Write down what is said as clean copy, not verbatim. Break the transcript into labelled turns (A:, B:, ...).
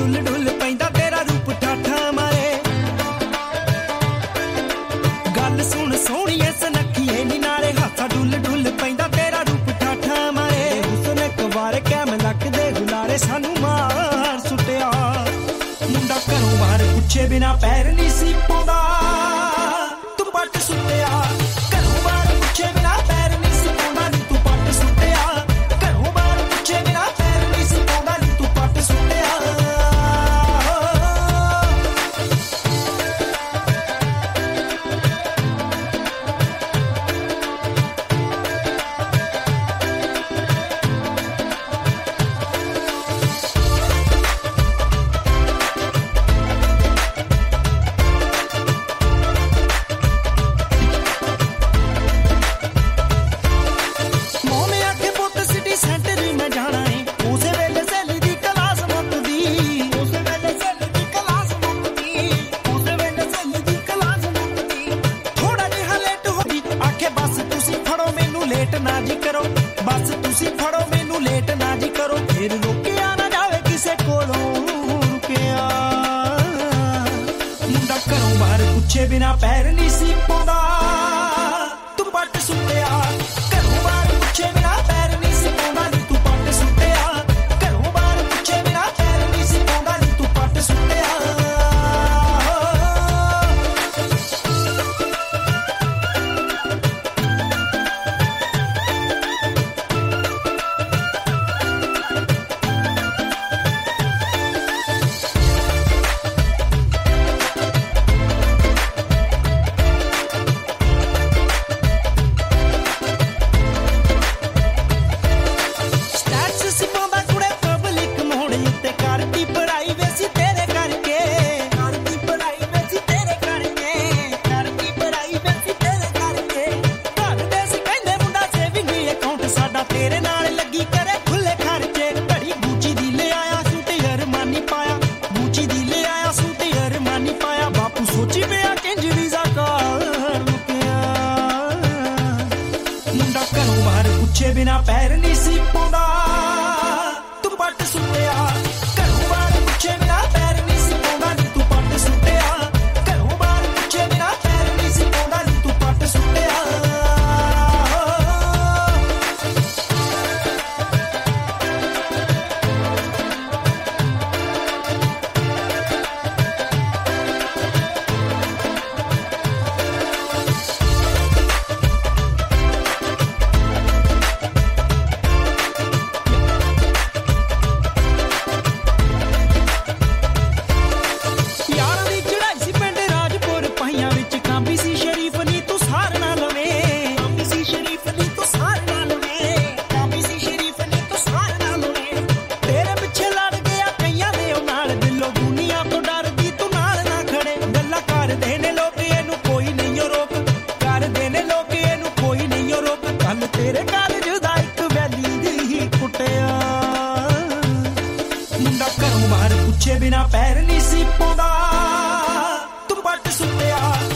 A: ਡੁੱਲ ਡੁੱਲ ਪੈਂਦਾ ਤੇਰਾ ਰੂਪ ਠਾਠਾ ਮਾਰੇ ਗੱਲ ਸੁਣ ਸੋਹਣੀਏ ਸੁਨੱਖੀਏ ਨੀ ਨਾਲੇ ਹਾਸਾ ਡੁੱਲ ਡੁੱਲ ਪੈਂਦਾ ਤੇਰਾ ਰੂਪ ਠਾਠਾ ਮਾਰੇ ਹੁਸਨ ਇੱਕ ਵਾਰ ਕੈਮ ਲੱਕ ਦੇ ਗੁਲਾਰੇ ਸਾਨੂੰ ਮਾਰ ਸੁੱਟਿਆ ਮੁੰਡਾ ਘਰੋਂ ਬਾਹਰ ਪੁੱਛੇ ਬਿਨਾ ਪੈਰ ਨਹੀਂ ਸੀ ਪਾਉਂਦਾ ਤੂੰ ਪੱਟ ਸੁੱਟਿਆ ਘਰੋਂ ਬਾਹਰ ਪੁੱਛੇ ਬਿਨਾ ਪੈਰ ਨਹੀਂ ਸੀ ਪਾਉਂਦਾ ਨੀ ਤੂੰ ਪੱਟ ਸੁੱਟਿਆ ਘਰੋਂ ਬਾਹਰ ਪੁੱਛੇ ਬਿਨਾ ਪੈਰ ਨਹੀਂ ਸੀ ਪਾਉਂਦਾ ਨੀ ਤੂੰ ਪੱਟ ਸੁੱਟਿਆ ਲੇਟ ਨਾ ਜੀ ਕਰੋ ਬਸ ਤੁਸੀਂ ਫੜੋ ਮੈਨੂੰ ਲੇਟ ਨਾ ਜੀ ਕਰੋ ਫਿਰ ਰੁਕਿਆ ਨਾ ਜਾਵੇ ਕਿਸੇ ਕੋਲੋਂ ਰੁਕਿਆ ਮੁੰਡਾ ਘਰੋਂ ਬਾਹਰ ਪੁੱਛੇ ਬਿਨਾ ਪੈਰ ਨਹੀਂ ਸੀ ਪਾਉਂਦਾ ਤੂੰ ਪੱਟ ਸੁੱਟਿਆ ਘਰੋਂ ਬਾਹਰ ਪੁੱਛੇ ਬਿਨਾ ਪੈਰ ਨਹੀਂ ਸੀ ਪਾਉਂਦਾ ਨੀ ਤੂੰ ਪੱਟ ਸੁੱਟਿਆ ਘਰੋਂ ਬਾਹਰ ਪੁੱਛੇ ਬਿਨਾ ਪੈਰ ਨਹੀਂ ਸੀ ਪਾਉਂਦਾ ਨੀ ਤੂੰ ਪੱਟ ਸੁੱਟਿਆ ਤੇਰੇ ਨਾਲ ਲੱਗੀ ਕਰੇ ਖੁੱਲੇ ਖਰਚੇ ਘੜੀ ਗੂਚੀ ਦੀ ਲੈ ਆਇਆ ਸੂਟ ਅਰਮਾਨੀ ਪਾਇਆ ਗੂਚੀ ਦੀ ਲੈ ਆਇਆ ਸੂਟ ਅਰਮਾਨੀ ਪਾਇਆ ਬਾਪੂ ਸੋਚੀ ਪਿਆ ਕਿੰਜ ਵੀਜ਼ਾ ਕਾਰ ਲੁਕਿਆ ਮੁੰਡਾ ਘਰੋਂ ਬਾਹਰ ਪੁੱਛੇ ਬਿਨਾ ਪੈਰ ਨਹੀਂ ਸੀ ਪਾਉਂਦਾ ਤੂੰ ਪੱਟ ਸੁੱਟਿਆ ਘਰੋਂ ਬਾਹਰ ਪੁੱਛੇ ਬਿਨਾ ਪੈਰ ਨਹੀਂ ਸੀ ਪਾਉਂਦਾ ਨੀ ਤੂੰ ਪੱਟ ਸੁੱਟਿਆ ਘਰੋਂ ਬਾਹਰ ਪੁੱਛੇ ਬਿਨਾ ਪੈਰ ਨਹੀਂ ਸੀ ਪਾਉਂਦਾ ਨੀ ਤੂੰ ਪੱਟ ਸੁੱਟਿਆ ਤੇਰੇ ਕਾਲਜ ਦਾ ਇੱਕ ਵੈਲੀ ਦੀ ਕੁੱਟਿਆ ਮੁੰਡਾ ਘਰੋਂ ਬਾਹਰ ਪੁੱਛੇ ਬਿਨਾ ਪੈਰ ਨਹੀਂ ਸੀ ਪਾਉਂਦਾ ਤੂੰ ਪੱਟ ਸੁੱਟਿਆ